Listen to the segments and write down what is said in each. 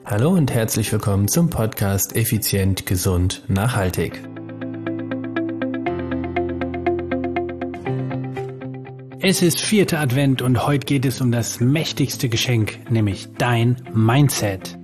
Hallo und herzlich willkommen zum Podcast Effizient, Gesund, Nachhaltig. Es ist 4. Advent und heute geht es um das mächtigste Geschenk, nämlich dein Mindset.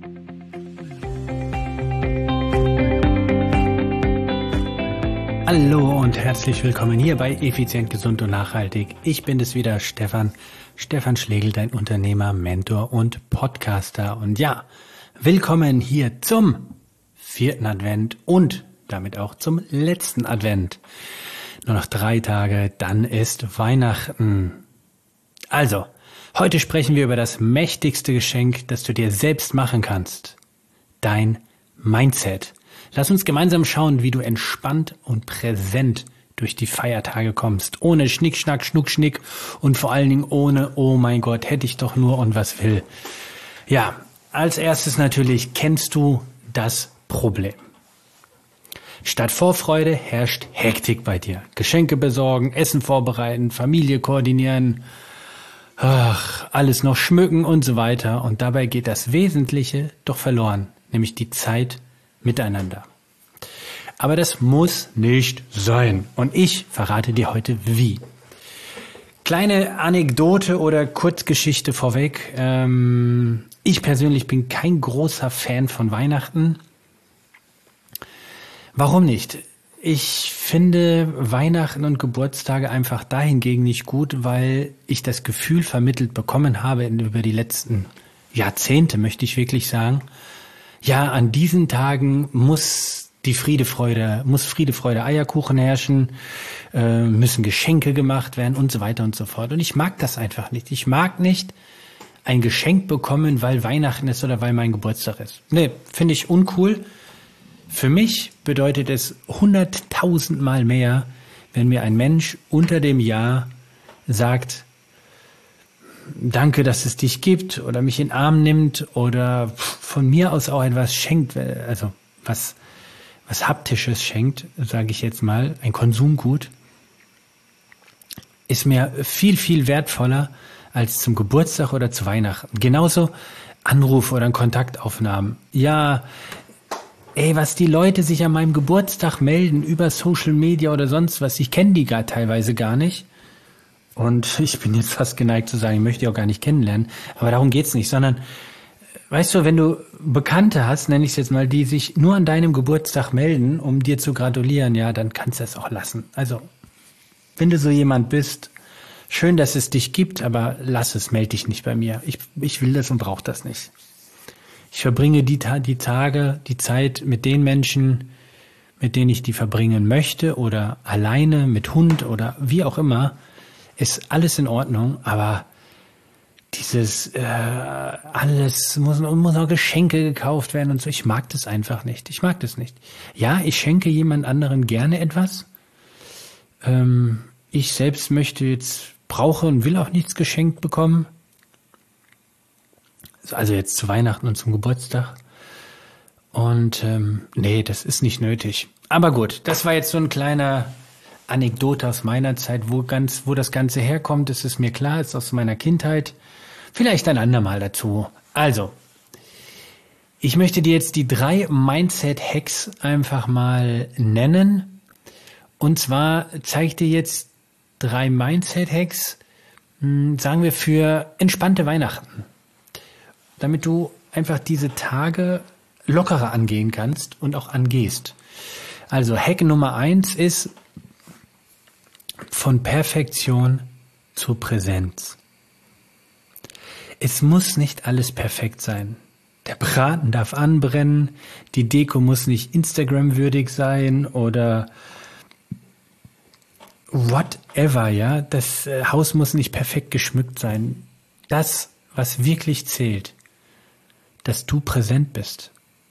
Hallo und herzlich willkommen hier bei Effizient, Gesund und Nachhaltig. Ich bin es wieder, Stefan Schlegel, dein Unternehmer, Mentor und Podcaster. Und ja, willkommen hier zum 4. Advent und damit auch zum letzten Advent. Nur noch 3 Tage, dann ist Weihnachten. Also, heute sprechen wir über das mächtigste Geschenk, das du dir selbst machen kannst. Dein Mindset. Lass uns gemeinsam schauen, wie du entspannt und präsent durch die Feiertage kommst. Ohne Schnick, Schnack, Schnuck, Schnick und vor allen Dingen ohne, oh mein Gott, hätte ich doch nur und was will. Ja, als erstes natürlich kennst du das Problem. Statt Vorfreude herrscht Hektik bei dir. Geschenke besorgen, Essen vorbereiten, Familie koordinieren, alles noch schmücken und so weiter. Und dabei geht das Wesentliche doch verloren, nämlich die Zeit miteinander. Aber das muss nicht sein. Und ich verrate dir heute wie. Kleine Anekdote oder Kurzgeschichte vorweg. Ich persönlich bin kein großer Fan von Weihnachten. Warum nicht? Ich finde Weihnachten und Geburtstage einfach dahingegen nicht gut, weil ich das Gefühl vermittelt bekommen habe über die letzten Jahrzehnte, möchte ich wirklich sagen. Ja, an diesen Tagen muss Friede, Freude, Eierkuchen herrschen, müssen Geschenke gemacht werden und so weiter und so fort. Und ich mag das einfach nicht. Ich mag nicht ein Geschenk bekommen, weil Weihnachten ist oder weil mein Geburtstag ist. Nee, finde ich uncool. Für mich bedeutet es 100.000 Mal mehr, wenn mir ein Mensch unter dem Jahr sagt, danke, dass es dich gibt oder mich in den Arm nimmt oder von mir aus auch etwas schenkt, also was Haptisches schenkt, sage ich jetzt mal, ein Konsumgut, ist mir viel, viel wertvoller als zum Geburtstag oder zu Weihnachten. Genauso Anrufe oder Kontaktaufnahmen. Ja, was die Leute sich an meinem Geburtstag melden über Social Media oder sonst was, ich kenne die gar teilweise gar nicht. Und ich bin jetzt fast geneigt zu sagen, ich möchte die auch gar nicht kennenlernen. Aber darum geht's nicht, sondern, weißt du, wenn du Bekannte hast, nenne ich es jetzt mal, die sich nur an deinem Geburtstag melden, um dir zu gratulieren, ja, dann kannst du es auch lassen. Also, wenn du so jemand bist, schön, dass es dich gibt, aber lass es, melde dich nicht bei mir. Ich will das und brauche das nicht. Ich verbringe die Zeit mit den Menschen, mit denen ich die verbringen möchte oder alleine mit Hund oder wie auch immer, ist alles in Ordnung, aber dieses alles muss auch Geschenke gekauft werden und so, ich mag das einfach nicht. Ich mag das nicht. Ja, ich schenke jemand anderen gerne etwas. Ich selbst brauche und will auch nichts geschenkt bekommen. Also jetzt zu Weihnachten und zum Geburtstag. Und nee, das ist nicht nötig. Aber gut, das war jetzt so ein kleiner Anekdote aus meiner Zeit, wo das Ganze herkommt, das ist mir klar, ist aus meiner Kindheit. Vielleicht ein andermal dazu. Also, ich möchte dir jetzt die 3 Mindset-Hacks einfach mal nennen. Und zwar zeige ich dir jetzt 3 Mindset-Hacks, sagen wir für entspannte Weihnachten. Damit du einfach diese Tage lockerer angehen kannst und auch angehst. Also Hack Nummer 1 ist von Perfektion zur Präsenz. Es muss nicht alles perfekt sein. Der Braten darf anbrennen, die Deko muss nicht Instagram-würdig sein oder whatever, ja. Das Haus muss nicht perfekt geschmückt sein. Das, was wirklich zählt, dass du präsent bist.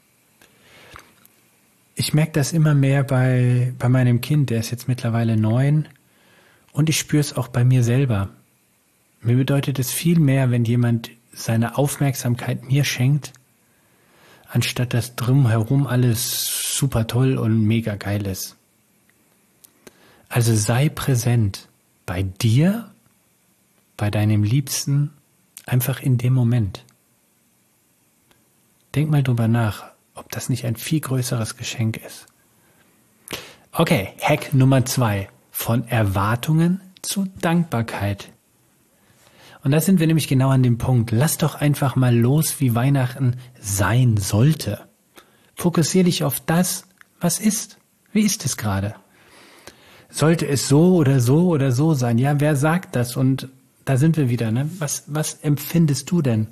Ich merke das immer mehr bei meinem Kind, der ist jetzt mittlerweile 9 und ich spüre es auch bei mir selber. Mir bedeutet es viel mehr, wenn jemand seine Aufmerksamkeit mir schenkt, anstatt dass drumherum alles super toll und mega geil ist. Also sei präsent bei dir, bei deinem Liebsten, einfach in dem Moment. Denk mal drüber nach, ob das nicht ein viel größeres Geschenk ist. Okay, Hack Nummer 2. Von Erwartungen zu Dankbarkeit. Und da sind wir nämlich genau an dem Punkt. Lass doch einfach mal los, wie Weihnachten sein sollte. Fokussier dich auf das, was ist. Wie ist es gerade? Sollte es so oder so oder so sein? Ja, wer sagt das? Und da sind wir wieder, ne? Was empfindest du denn?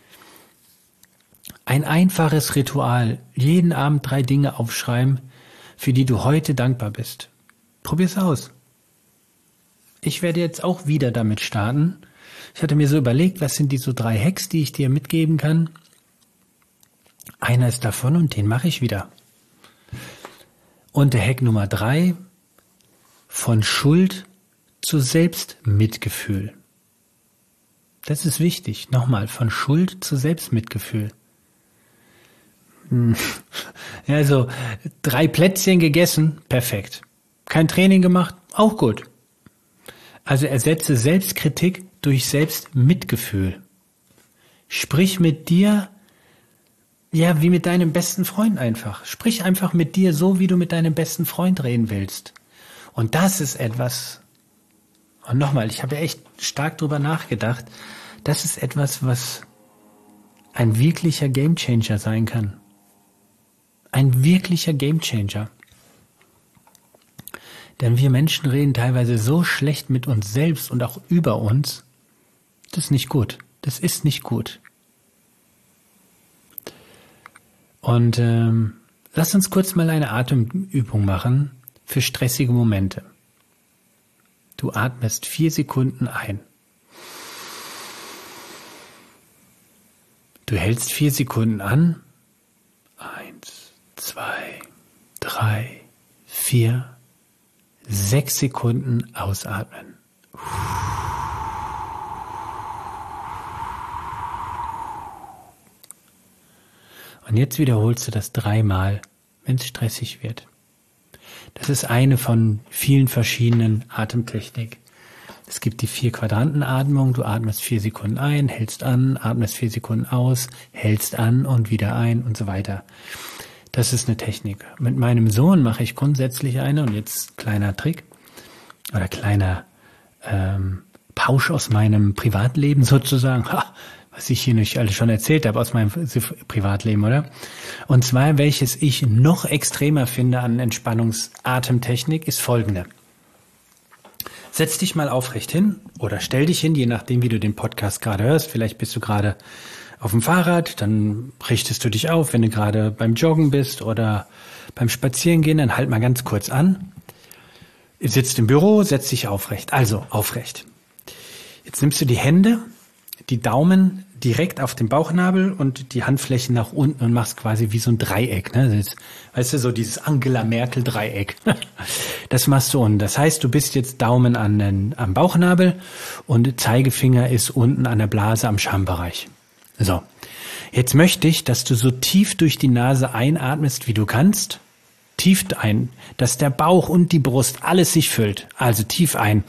Ein einfaches Ritual. Jeden Abend 3 Dinge aufschreiben, für die du heute dankbar bist. Probier's aus. Ich werde jetzt auch wieder damit starten. Ich hatte mir so überlegt, was sind die so 3 Hacks, die ich dir mitgeben kann. Einer ist davon und den mache ich wieder. Und der Hack Nummer 3, von Schuld zu Selbstmitgefühl. Das ist wichtig. Nochmal, von Schuld zu Selbstmitgefühl. Ja, also 3 Plätzchen gegessen, perfekt. Kein Training gemacht, auch gut. Also ersetze Selbstkritik durch Selbstmitgefühl. Sprich mit dir, ja, wie mit deinem besten Freund einfach. Sprich einfach mit dir so, wie du mit deinem besten Freund reden willst. Und das ist etwas, und nochmal, ich habe echt stark drüber nachgedacht, das ist etwas, was ein wirklicher Gamechanger sein kann. Ein wirklicher Gamechanger. Denn wir Menschen reden teilweise so schlecht mit uns selbst und auch über uns. Das ist nicht gut. Das ist nicht gut. Und lass uns kurz mal eine Atemübung machen für stressige Momente. Du atmest 4 Sekunden ein. Du hältst 4 Sekunden an. 1, 2, 3, 4, 6 Sekunden ausatmen. Und jetzt wiederholst du das 3-mal, wenn es stressig wird. Das ist eine von vielen verschiedenen Atemtechniken. Es gibt die 4-Quadranten-Atmung. Du atmest 4 Sekunden ein, hältst an, atmest 4 Sekunden aus, hältst an und wieder ein und so weiter. Das ist eine Technik. Mit meinem Sohn mache ich grundsätzlich eine, und jetzt kleiner Trick oder kleiner Pausch aus meinem Privatleben sozusagen, was ich hier nicht alles schon erzählt habe aus meinem Privatleben, oder? Und zwar, welches ich noch extremer finde an Entspannungsatemtechnik, ist folgende. Setz dich mal aufrecht hin oder stell dich hin, je nachdem, wie du den Podcast gerade hörst. Vielleicht bist du gerade auf dem Fahrrad, dann richtest du dich auf. Wenn du gerade beim Joggen bist oder beim Spazierengehen, dann halt mal ganz kurz an. Ihr sitzt im Büro, setz dich aufrecht. Also aufrecht. Jetzt nimmst du die Hände, die Daumen direkt auf den Bauchnabel und die Handflächen nach unten und machst quasi wie so ein Dreieck. Ne? Das, weißt du, so dieses Angela Merkel Dreieck. Das machst du unten. Das heißt, du bist jetzt Daumen am Bauchnabel und Zeigefinger ist unten an der Blase am Schambereich. So, jetzt möchte ich, dass du so tief durch die Nase einatmest, wie du kannst. Tief ein, dass der Bauch und die Brust alles sich füllt. Also tief ein.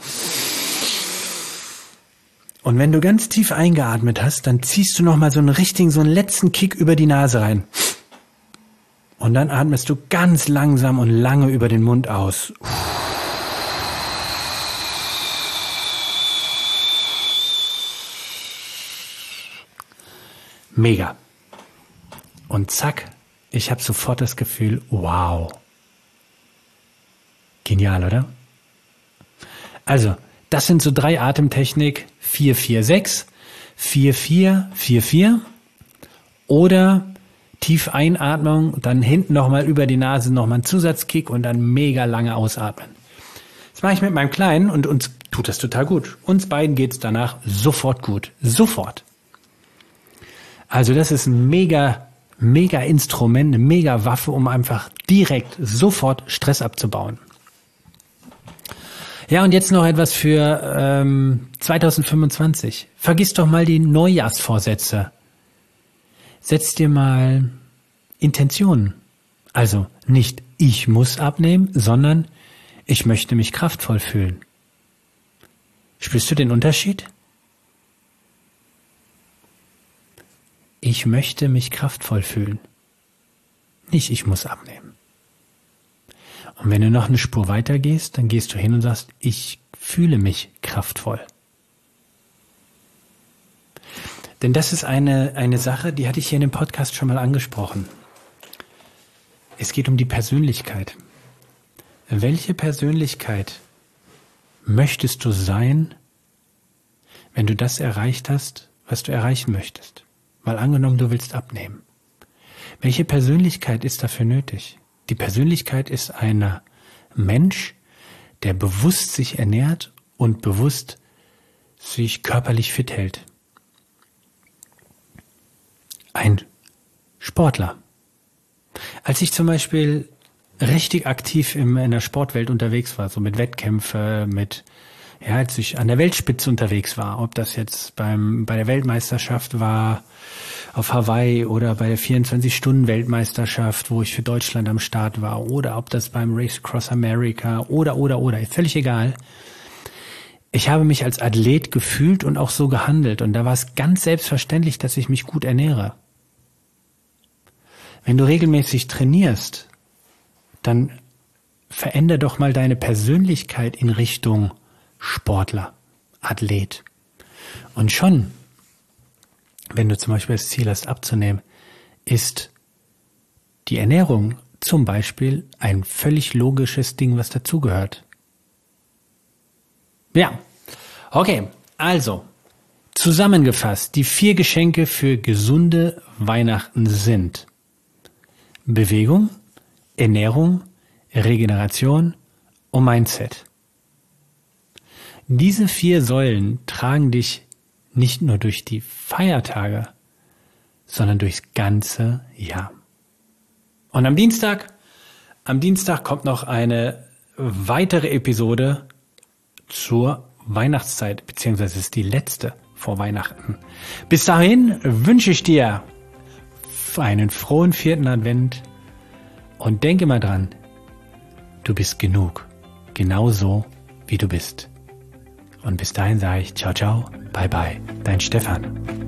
Und wenn du ganz tief eingeatmet hast, dann ziehst du nochmal so einen letzten Kick über die Nase rein. Und dann atmest du ganz langsam und lange über den Mund aus. Mega. Und zack, ich habe sofort das Gefühl, wow. Genial, oder? Also, das sind so 3 Atemtechnik, 4-4-6, 4-4-4-4 oder tief Einatmung, dann hinten nochmal über die Nase nochmal einen Zusatzkick und dann mega lange ausatmen. Das mache ich mit meinem Kleinen und uns tut das total gut. Uns beiden geht's danach sofort gut. Sofort. Also das ist ein mega Instrument, eine mega Waffe, um einfach direkt sofort Stress abzubauen. Ja, und jetzt noch etwas für 2025. Vergiss doch mal die Neujahrsvorsätze. Setz dir mal Intentionen. Also nicht ich muss abnehmen, sondern ich möchte mich kraftvoll fühlen. Spürst du den Unterschied? ich möchte mich kraftvoll fühlen. Nicht, ich muss abnehmen. Und wenn du noch eine Spur weiter gehst, dann gehst du hin und sagst, ich fühle mich kraftvoll. Denn das ist eine Sache, die hatte ich hier in dem Podcast schon mal angesprochen. Es geht um die Persönlichkeit. Welche Persönlichkeit möchtest du sein, wenn du das erreicht hast, was du erreichen möchtest? Mal angenommen, du willst abnehmen. Welche Persönlichkeit ist dafür nötig? Die Persönlichkeit ist ein Mensch, der bewusst sich ernährt und bewusst sich körperlich fit hält. Ein Sportler. Als ich zum Beispiel richtig aktiv in der Sportwelt unterwegs war, so mit Wettkämpfen, als ich an der Weltspitze unterwegs war, ob das jetzt bei der Weltmeisterschaft war auf Hawaii oder bei der 24-Stunden-Weltmeisterschaft, wo ich für Deutschland am Start war, oder ob das beim Race Across America oder, völlig egal. Ich habe mich als Athlet gefühlt und auch so gehandelt und da war es ganz selbstverständlich, dass ich mich gut ernähre. Wenn du regelmäßig trainierst, dann veränder doch mal deine Persönlichkeit in Richtung Sportler, Athlet. Und schon, wenn du zum Beispiel das Ziel hast, abzunehmen, ist die Ernährung zum Beispiel ein völlig logisches Ding, was dazugehört. Ja, okay, also zusammengefasst, die 4 Geschenke für gesunde Weihnachten sind Bewegung, Ernährung, Regeneration und Mindset. Diese 4 Säulen tragen dich nicht nur durch die Feiertage, sondern durchs ganze Jahr. Und am Dienstag kommt noch eine weitere Episode zur Weihnachtszeit, beziehungsweise ist die letzte vor Weihnachten. Bis dahin wünsche ich dir einen frohen 4. Advent und denke mal dran, du bist genug, genauso wie du bist. Und bis dahin sage ich ciao, ciao, bye, bye, dein Stefan.